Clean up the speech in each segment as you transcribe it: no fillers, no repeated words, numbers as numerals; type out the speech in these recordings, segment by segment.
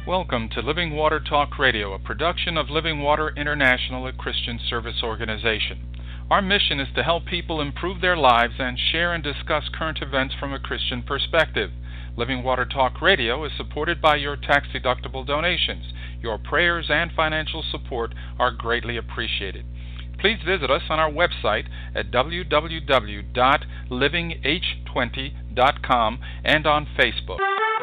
Welcome to Living Water Talk Radio, a production of Living Water International, a Christian service organization. Our mission is to help people improve their lives and share and discuss current events from a Christian perspective. Living Water Talk Radio is supported by your tax-deductible donations. Your prayers and financial support are greatly appreciated. Please visit us on our website at www.livingh20.com and on Facebook.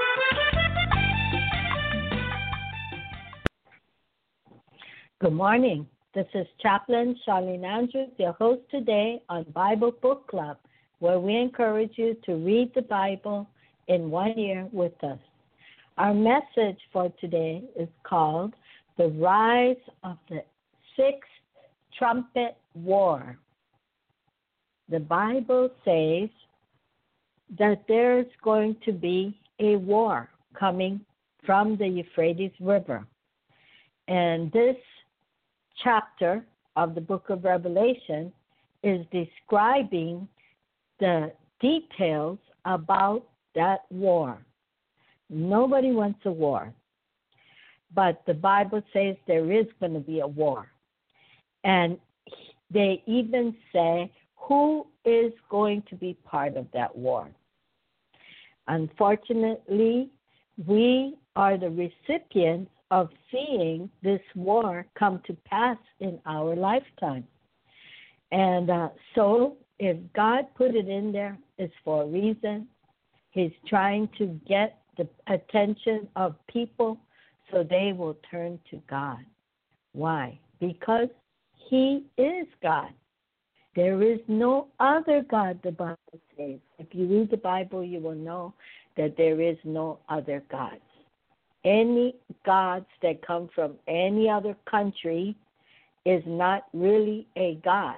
Good morning. This is Chaplain Charlene Andrews, your host today on Bible Book Club, where we encourage you to read the Bible in 1 year with us. Our message for today is called The Rise of the Sixth Trumpet War. The Bible says that there's going to be a war coming from the Euphrates River. And this chapter of the book of Revelation is describing the details about that war. Nobody wants a war, but the Bible says there is going to be a war. And they even say who is going to be part of that war. Unfortunately, we are the recipients of seeing this war come to pass in our lifetime. And so if God put it in there, it's for a reason. He's trying to get the attention of people so they will turn to God. Why? Because He is God. There is no other God, the Bible says. If you read the Bible, you will know that there is no other God. Any gods that come from any other country is not really a god.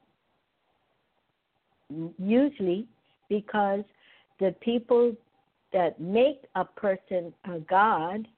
Usually because the people that make a person a god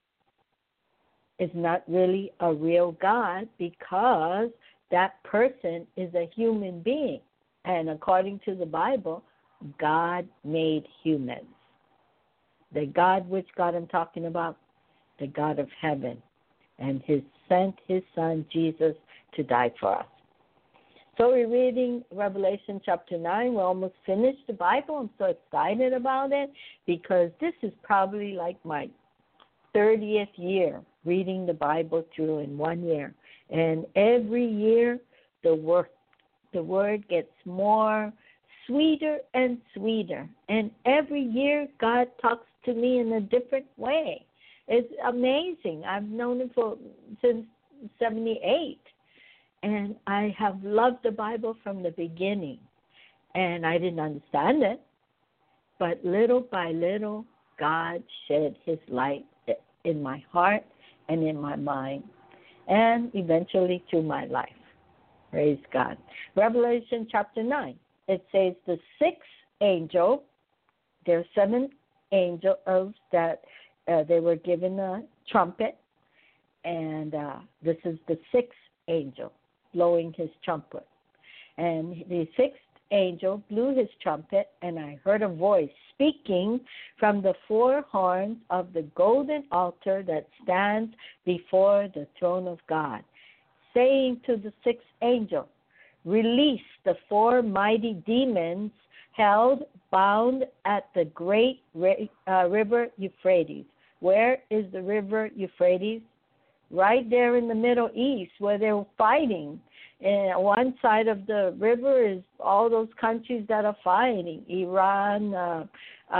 is not really a real god, because that person is a human being. And according to the Bible, God made humans. The God, which God I'm talking about, the God of heaven, and He sent His Son, Jesus, to die for us. So we're reading Revelation chapter 9. We're almost finished the Bible. I'm so excited about it because this is probably like my 30th year reading the Bible through in 1 year. And every year the word gets more sweeter and sweeter. And every year God talks to me in a different way. It's amazing. I've known Him since 78. And I have loved the Bible from the beginning. And I didn't understand it. But little by little, God shed His light in my heart and in my mind, and eventually through my life. Praise God. Revelation chapter 9. It says the sixth angel, there are 7 angels that they were given a trumpet, and this is the sixth angel blowing his trumpet. And the sixth angel blew his trumpet, and I heard a voice speaking from the 4 horns of the golden altar that stands before the throne of God, saying to the sixth angel, "Release the 4 mighty demons held bound at the great river Euphrates." Where is the river Euphrates? Right there in the Middle East, where they're fighting. And one side of the river is all those countries that are fighting. Iran,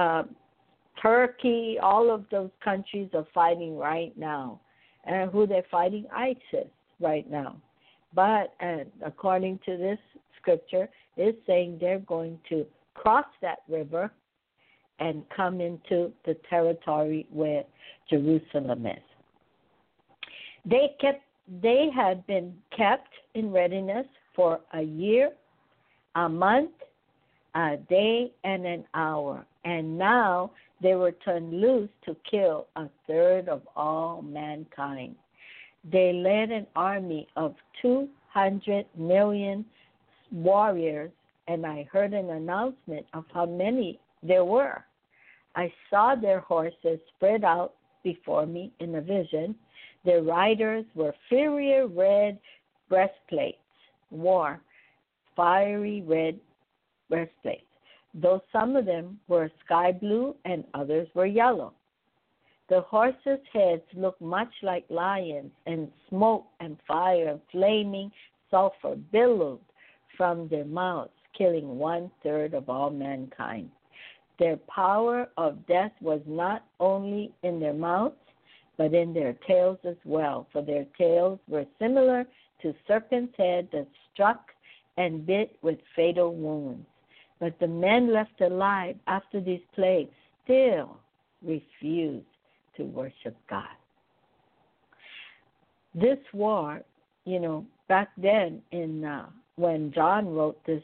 Turkey, all of those countries are fighting right now. And who they're fighting? ISIS right now. But according to this scripture, it's saying they're going to cross that river and come into the territory where Jerusalem is. They had been kept in readiness for a year, a month, a day, and an hour. And now they were turned loose to kill a third of all mankind. They led an army of 200 million warriors, and I heard an announcement of how many there were. I saw their horses spread out before me in a vision. Their riders were fiery red breastplates, wore fiery red breastplates, though some of them were sky blue and others were yellow. The horses' heads looked much like lions, and smoke and fire and flaming sulfur billowed from their mouths, killing 1/3 of all mankind. Their power of death was not only in their mouths, but in their tails as well, for their tails were similar to serpents' heads that struck and bit with fatal wounds. But the men left alive after these plagues still refused to worship God. This war, back then when John wrote this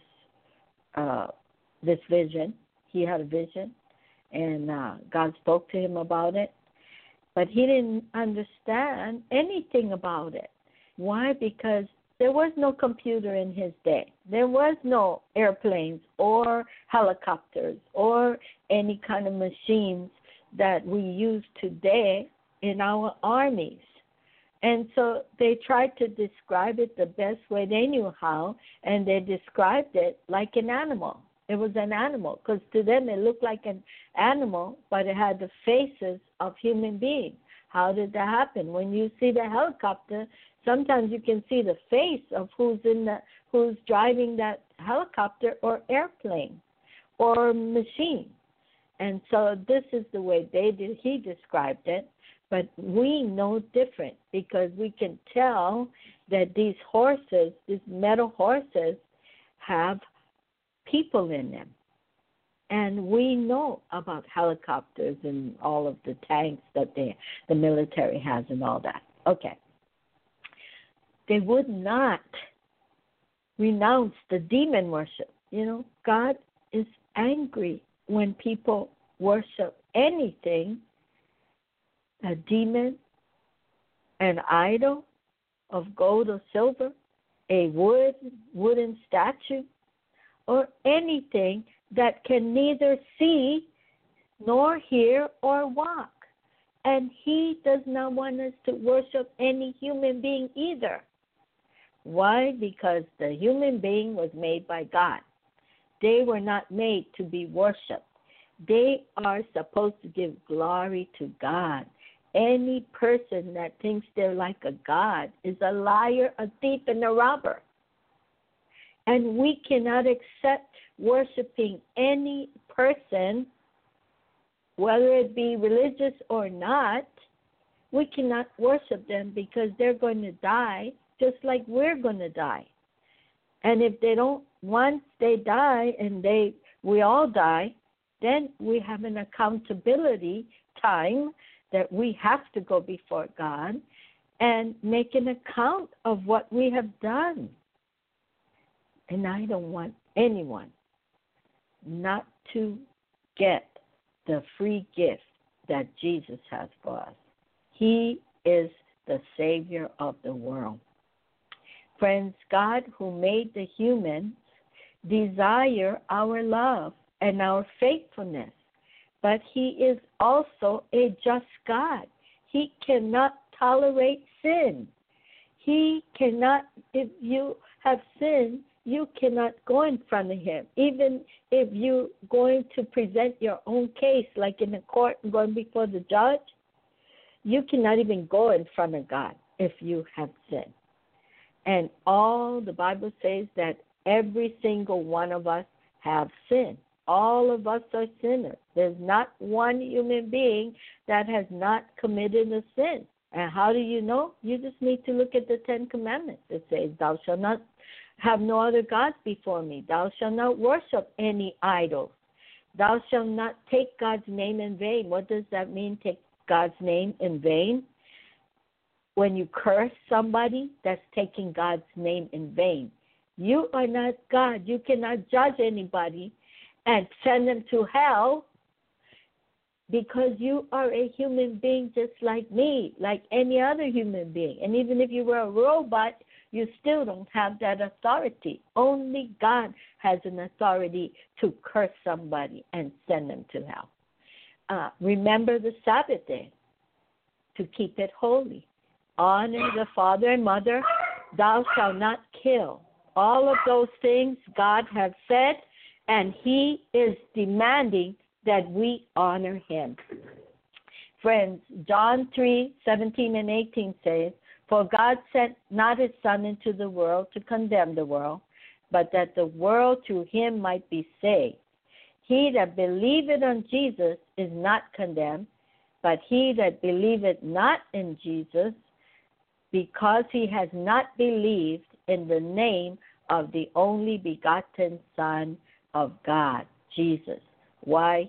vision, he had a vision, and God spoke to him about it, but he didn't understand anything about it. Why? Because there was no computer in his day. There was no airplanes or helicopters or any kind of machines that we use today in our armies. And so they tried to describe it the best way they knew how, and they described it like an animal. It was an animal, because to them it looked like an animal, but it had the faces of human beings. How did that happen? When you see the helicopter, sometimes you can see the face of who's driving that helicopter or airplane or machine. And so this is the way he described it. But we know different, because we can tell that these horses, these metal horses, have people in them. And we know about helicopters and all of the tanks that the military has and all that. Okay. They would not renounce the demon worship. God is angry when people worship anything, a demon, an idol of gold or silver, a wooden statue, or anything that can neither see nor hear or walk. And he does not want us to worship any human being either. Why? Because the human being was made by God. They were not made to be worshipped. They are supposed to give glory to God. Any person that thinks they're like a god is a liar, a thief, and a robber. And we cannot accept worshiping any person, whether it be religious or not. We cannot worship them, because they're going to die just like we're going to die. And if they don't, once they die and we all die, then we have an accountability time that we have to go before God and make an account of what we have done. And I don't want anyone not to get the free gift that Jesus has for us. He is the Savior of the world. Friends, God, who made the humans, desire our love and our faithfulness, but he is also a just God. He cannot tolerate sin. He cannot, if you have sinned, you cannot go in front of him. Even if you're going to present your own case, like in a court and going before the judge, you cannot even go in front of God if you have sinned. And all the Bible says that every single one of us have sinned. All of us are sinners. There's not one human being that has not committed a sin. And how do you know? You just need to look at the 10 Commandments. It says, thou shalt not have no other gods before me. Thou shalt not worship any idols. Thou shalt not take God's name in vain. What does that mean, take God's name in vain? When you curse somebody, that's taking God's name in vain. You are not God. You cannot judge anybody and send them to hell, because you are a human being just like me, like any other human being. And even if you were a robot, you still don't have that authority. Only God has an authority to curse somebody and send them to hell. Remember the Sabbath day. to keep it holy. Honor the father and mother. Thou shalt not kill. All of those things God has said, and he is demanding that we honor him. Friends, John 3:17 and 18 says, For God sent not his Son into the world to condemn the world, but that the world through him might be saved. He that believeth on Jesus is not condemned, but he that believeth not in Jesus, because he has not believed in the name of the only begotten Son of God, Jesus. Why?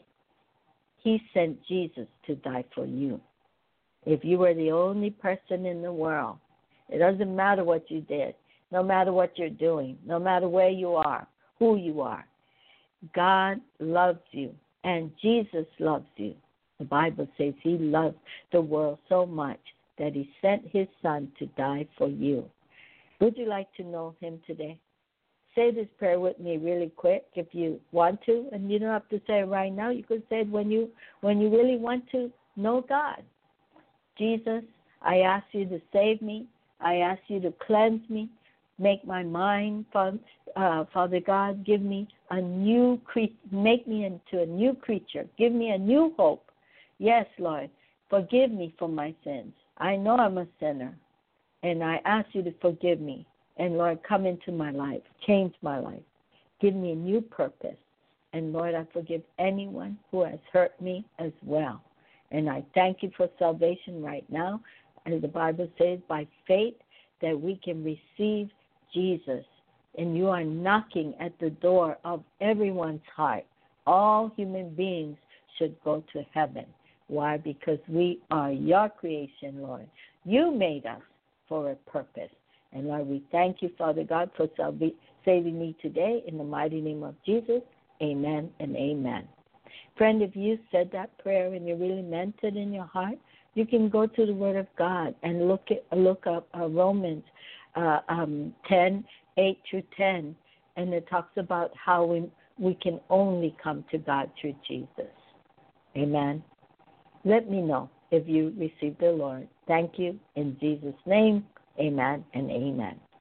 He sent Jesus to die for you. If you were the only person in the world, it doesn't matter what you did, no matter what you're doing, no matter where you are, who you are. God loves you, and Jesus loves you. The Bible says he loved the world so much that he sent his Son to die for you. Would you like to know him today? Say this prayer with me really quick if you want to, and you don't have to say it right now. You could say it when you really want to know God. Jesus, I ask you to save me. I ask you to cleanse me. Make my mind, Father God, give me a new make me into a new creature. Give me a new hope. Yes, Lord, forgive me for my sins. I know I'm a sinner, and I ask you to forgive me. And, Lord, come into my life. Change my life. Give me a new purpose. And, Lord, I forgive anyone who has hurt me as well. And I thank you for salvation right now, as the Bible says, by faith, that we can receive Jesus. And you are knocking at the door of everyone's heart. All human beings should go to heaven. Why? Because we are your creation, Lord. You made us for a purpose. And, Lord, we thank you, Father God, for saving me today. In the mighty name of Jesus, amen and amen. Friend, if you said that prayer and you really meant it in your heart, you can go to the Word of God and look up Romans 10, 8 through 10, and it talks about how we can only come to God through Jesus. Amen. Let me know if you received the Lord. Thank you. In Jesus' name, amen and amen.